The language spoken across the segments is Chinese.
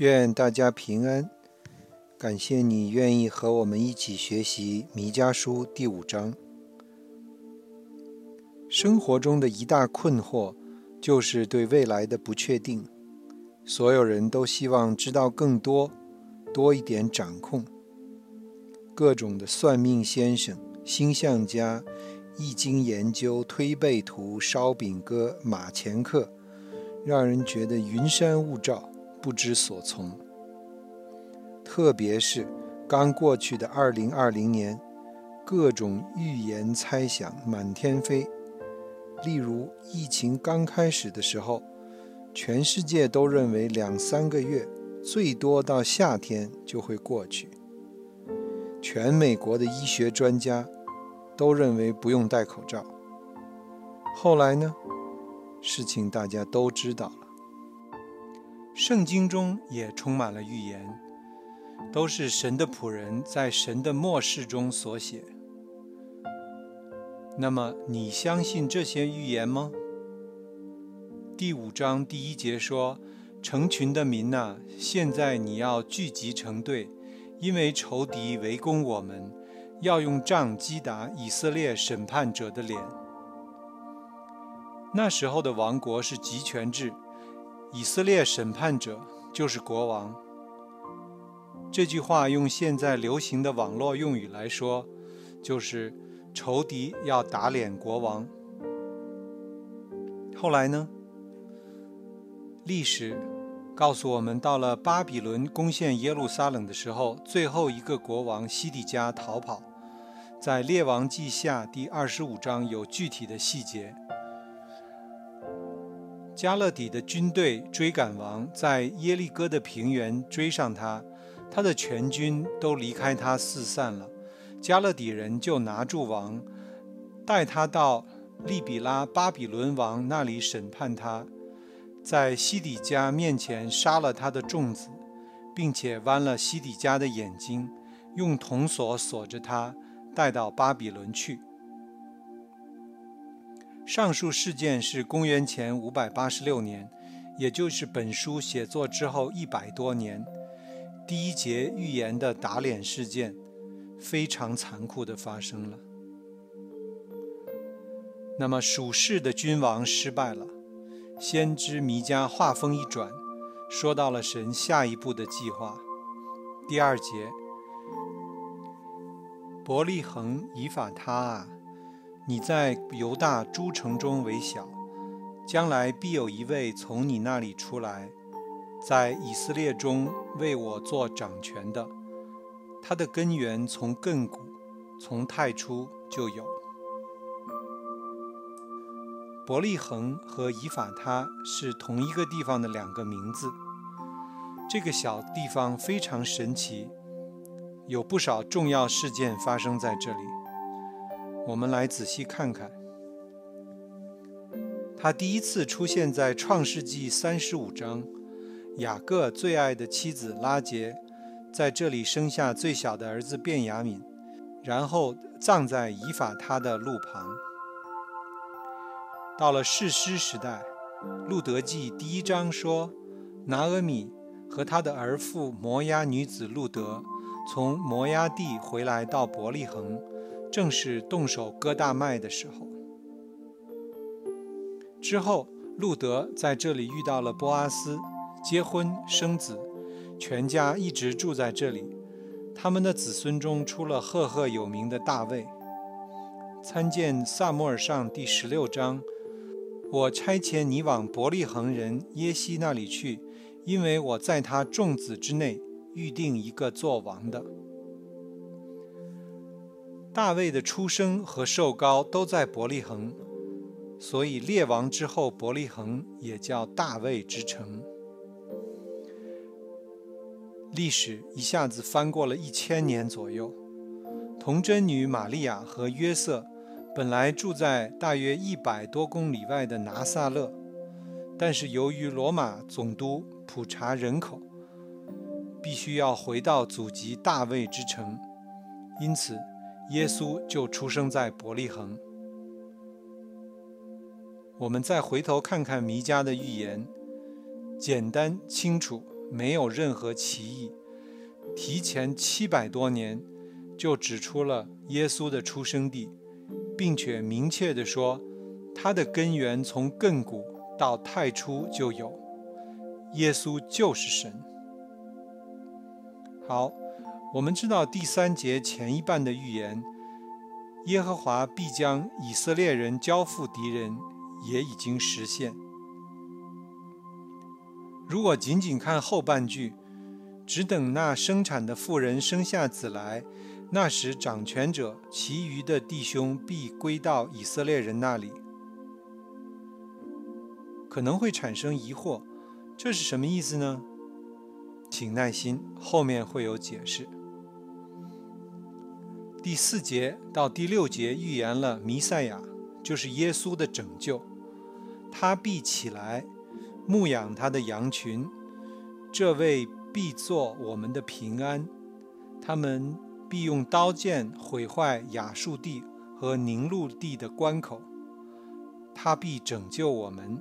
愿大家平安。感谢你愿意和我们一起学习弥迦书第5章。生活中的一大困惑就是对未来的不确定，所有人都希望知道更多，多一点掌控。各种的算命先生、星象家、易经研究、推背图、烧饼哥、马前课，让人觉得云山雾罩，不知所从。特别是刚过去的2020年，各种预言猜想满天飞。例如疫情刚开始的时候，全世界都认为2-3个月，最多到夏天就会过去。全美国的医学专家都认为不用戴口罩。后来呢，事情大家都知道了。圣经中也充满了预言，都是神的仆人在神的默示中所写。那么你相信这些预言吗？第5章第1节说，成群的民哪，现在你要聚集成队，因为仇敌围攻我们，要用杖击打以色列审判者的脸。那时候的王国是集权制，以色列审判者就是国王。这句话用现在流行的网络用语来说，就是仇敌要打脸国王。后来呢？历史告诉我们，到了巴比伦攻陷耶路撒冷的时候，最后一个国王西底家逃跑，在列王记下第25章有具体的细节。加勒底的军队追赶王，在耶利哥的平原追上他，他的全军都离开他四散了。加勒底人就拿住王，带他到利比拉巴比伦王那里审判他，在西底家面前杀了他的众子，并且剜了西底家的眼睛，用铜锁锁着他，带到巴比伦去。上述事件是公元前586年，也就是本书写作之后100多年，第1节预言的打脸事件非常残酷地发生了。那么属世的君王失败了，先知弥迦话锋一转，说到了神下一步的计划。第2节，伯利恒以法他啊，你在犹大诸城中为小，将来必有一位从你那里出来，在以色列中为我做掌权的，他的根源从亘古，从太初就有。伯利恒和以法他是同一个地方的2个名字。这个小地方非常神奇，有不少重要事件发生在这里。我们来仔细看看。他第一次出现在创世纪35章，雅各最爱的妻子拉结在这里生下最小的儿子便雅悯，然后葬在以法他的路旁。到了士师时代，路德记第1章说，拿俄米和他的儿妇摩押女子路德从摩押地回来到伯利恒，正是动手割大麦的时候。之后路德在这里遇到了波阿斯，结婚生子，全家一直住在这里。他们的子孙中出了赫赫有名的大卫。参见撒母耳上第16章，我差遣你往伯利恒人耶西那里去，因为我在他众子之内预定一个做王的。大卫的出生和受膏都在伯利恒，所以列王之后伯利恒也叫大卫之城。历史一下子翻过了1000年左右。童贞女玛利亚和约瑟本来住在大约100多公里外的拿撒勒，但是由于罗马总督普查人口，必须要回到祖籍大卫之城，因此耶稣就出生在伯利恒。我们再回头看看弥迦的预言，简单清楚， 没有任何歧义，提前700多年就指出了耶稣的出生地，并且明确地说，他的根源从亘古到太初就有，耶稣就是神。好，我们知道第3节前一半的预言，耶和华必将以色列人交付敌人，也已经实现。如果仅仅看后半句，只等那生产的妇人生下子来，那时掌权者其余的弟兄必归到以色列人那里，可能会产生疑惑，这是什么意思呢？请耐心，后面会有解释。第4节到第6节预言了弥赛亚，就是耶稣的拯救，他必起来牧养他的羊群，这位必作我们的平安，他们必用刀剑毁坏亚述地和宁录地的关口，他必拯救我们。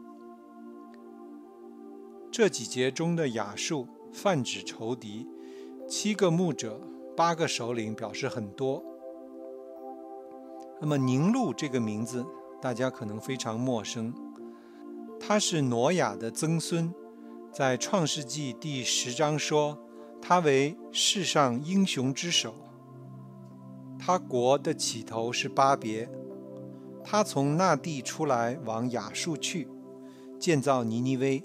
这几节中的亚述泛指仇敌，7个牧者8个首领表示很多。那么宁录这个名字大家可能非常陌生，他是挪亚的曾孙，在创世纪第10章说他为世上英雄之首。他国的起头是巴别，他从那地出来往亚述去，建造尼尼微。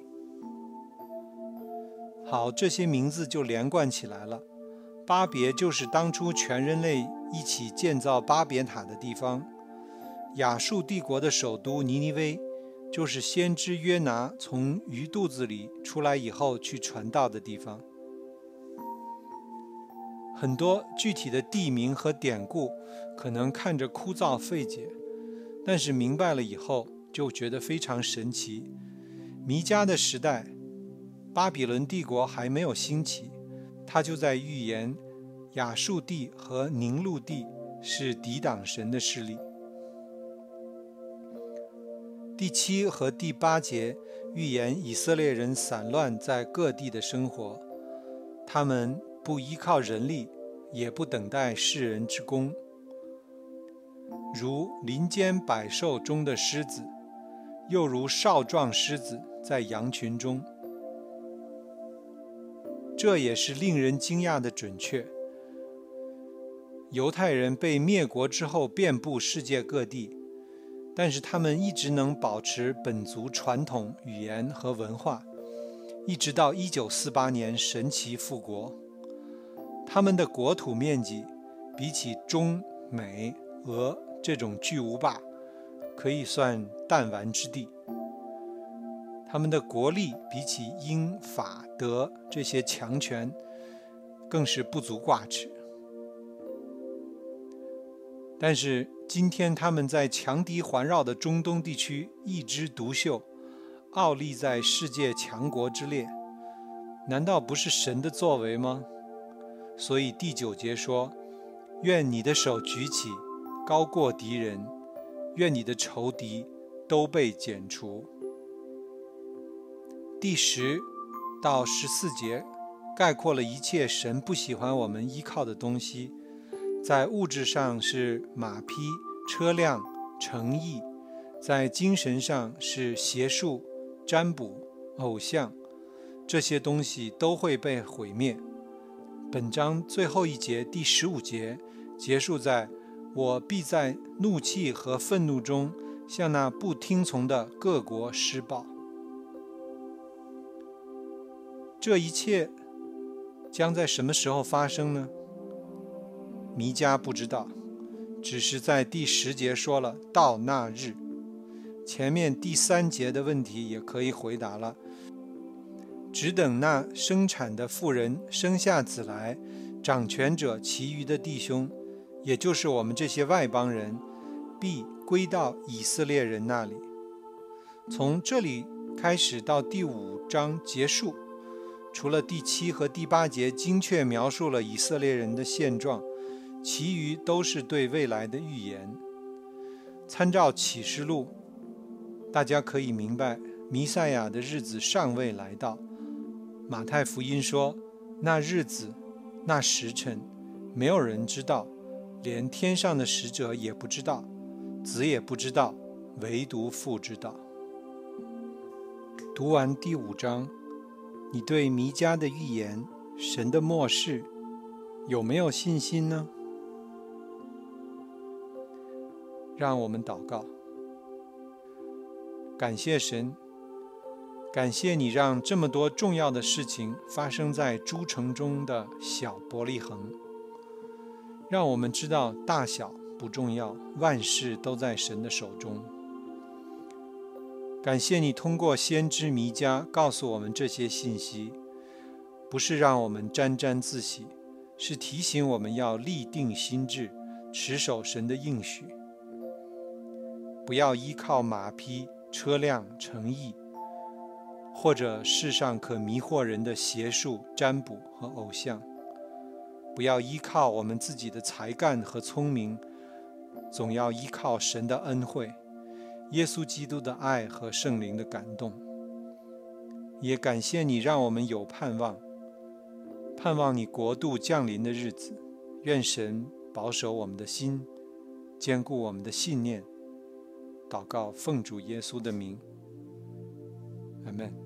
好，这些名字就连贯起来了。巴别就是当初全人类一起建造巴别塔的地方，亚述帝国的首都尼尼微就是先知约拿从鱼肚子里出来以后去传道的地方。很多具体的地名和典故可能看着枯燥费解，但是明白了以后就觉得非常神奇。弥迦的时代，巴比伦帝国还没有兴起，他就在预言亚述地和宁录地是抵挡神的势力。第7和第8节预言以色列人散乱在各地的生活，他们不依靠人力，也不等待世人之功，如林间百兽中的狮子，又如少壮狮子在羊群中。这也是令人惊讶的准确。犹太人被灭国之后遍布世界各地，但是他们一直能保持本族传统语言和文化，一直到1948年神奇复国。他们的国土面积比起中美俄这种巨无霸可以算弹丸之地，他们的国力比起英法德这些强权更是不足挂齿。但是今天他们在强敌环绕的中东地区一枝独秀，傲立在世界强国之列，难道不是神的作为吗？所以第9节说，愿你的手举起，高过敌人，愿你的仇敌都被剪除。第10到14节概括了一切神不喜欢我们依靠的东西，在物质上是马匹、车辆、城邑，在精神上是邪术、占卜、偶像，这些东西都会被毁灭。本章最后一节第15节结束在我必在怒气和愤怒中向那不听从的各国施报。这一切将在什么时候发生呢？弥迦不知道，只是在第10节说了到那日。前面第3节的问题也可以回答了，只等那生产的妇人生下子来，掌权者其余的弟兄，也就是我们这些外邦人，必归到以色列人那里。从这里开始到第5章结束，除了第7和第8节精确描述了以色列人的现状，其余都是对未来的预言。参照启示录，大家可以明白弥赛亚的日子尚未来到， 马太福音说，那日子，那时辰，没有人知道，连天上的使者也不知道，子也不知道，唯独父知道。读完第5章，你对弥迦的预言，神的末世，有没有信心呢？让我们祷告。感谢神，感谢你让这么多重要的事情发生在诸城中的小伯利恒，让我们知道大小不重要，万事都在神的手中。感谢你通过先知弥迦告诉我们这些信息，不是让我们沾沾自喜，是提醒我们要立定心志，持守神的应许，不要依靠马匹、车辆、城邑，或者世上可迷惑人的邪术、占卜和偶像，不要依靠我们自己的才干和聪明，总要依靠神的恩惠，耶稣基督的爱和圣灵的感动。也感谢你让我们有盼望，盼望你国度降临的日子。愿神保守我们的心，坚固我们的信念。祷告奉主耶稣的名，阿们。